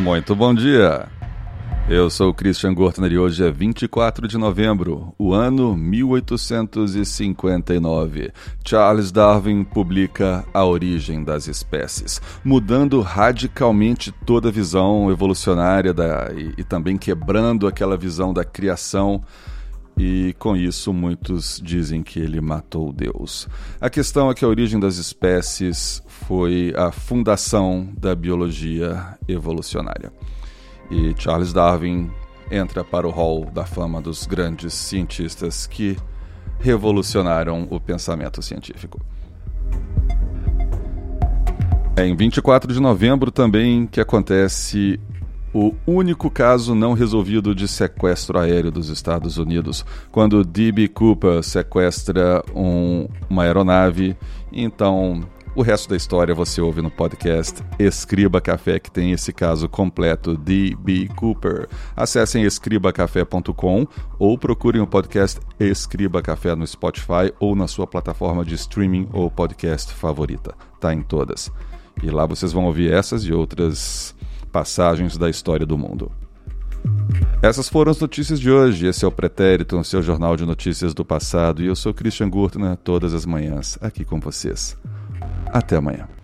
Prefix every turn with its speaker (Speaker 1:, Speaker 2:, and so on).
Speaker 1: Muito bom dia! Eu sou o Christian Gortner e hoje é 24 de novembro, o ano 1859. Charles Darwin publica A Origem das Espécies, mudando radicalmente toda a visão evolucionária e também quebrando aquela visão da criação. E com isso muitos dizem que ele matou Deus. A questão é que a origem das espécies foi a fundação da biologia evolucionária. E Charles Darwin entra para o hall da fama dos grandes cientistas que revolucionaram o pensamento científico. É em 24 de novembro também que acontece o único caso não resolvido de sequestro aéreo dos Estados Unidos, quando D.B. Cooper sequestra uma aeronave. Então, o resto da história você ouve no podcast Escriba Café, que tem esse caso completo, D.B. Cooper. Acessem escribacafé.com ou procurem o podcast Escriba Café no Spotify ou na sua plataforma de streaming ou podcast favorita. Tá em todas. E lá vocês vão ouvir essas e outras passagens da história do mundo. Essas foram as notícias de hoje. Esse é o Pretérito, seu jornal de notícias do passado. E eu sou Christian Gurtner, todas as manhãs aqui com vocês. Até amanhã.